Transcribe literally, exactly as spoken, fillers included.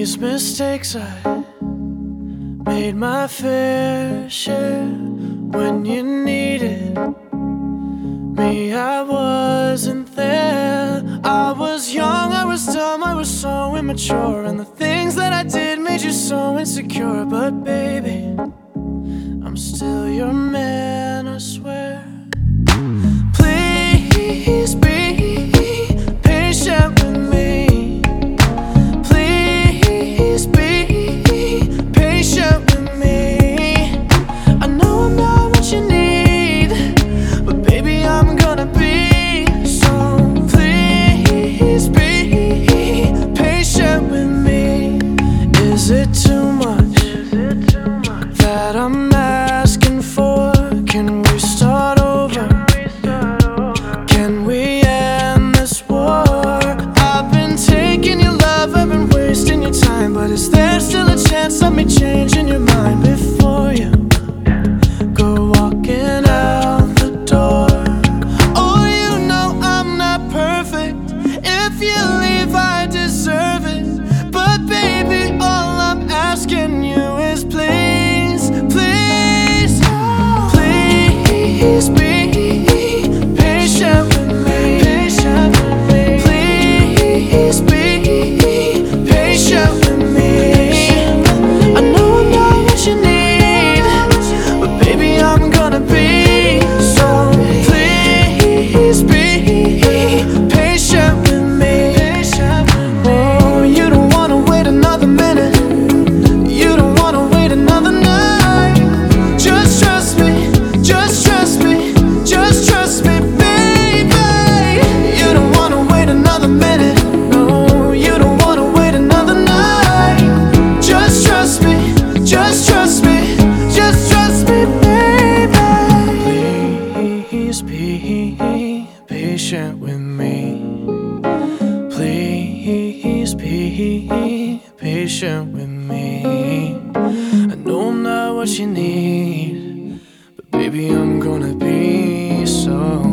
these mistakes I made my fair share. When you needed me, I wasn't there. I was young, I was dumb, I was so immature, and the things that I did made you so insecure. But baby, I'm still your man, I swear. Please be patient with me. Please be patient with me. I know I'm not what you need, but baby, I'm gonna be. So please be patient with me. Is it too much that I'm asking for? Can we start over? Can we end this war? I've been taking your love, I've been wasting your time, but is there still a chance of me changing your mind before you go walking out the door? Oh, you know I'm not perfect. If you leave, I deserve it. But baby, all I'm asking you is please, please, please be patient with me. Patient with me. Please be patient with me. I know I'm not what you need, but baby, I'm gonna be. So please be patient with me. Oh, you don't wanna wait another minute. You don't wanna wait another night. Just trust me, just trust me, just trust me, baby. You don't wanna wait another minute. No, you don't wanna wait another night. Just trust me, just trust me, just trust me, baby. Please be patient with me. Please be patient with me. I know I'm not what you need, but baby, I'm gonna be. So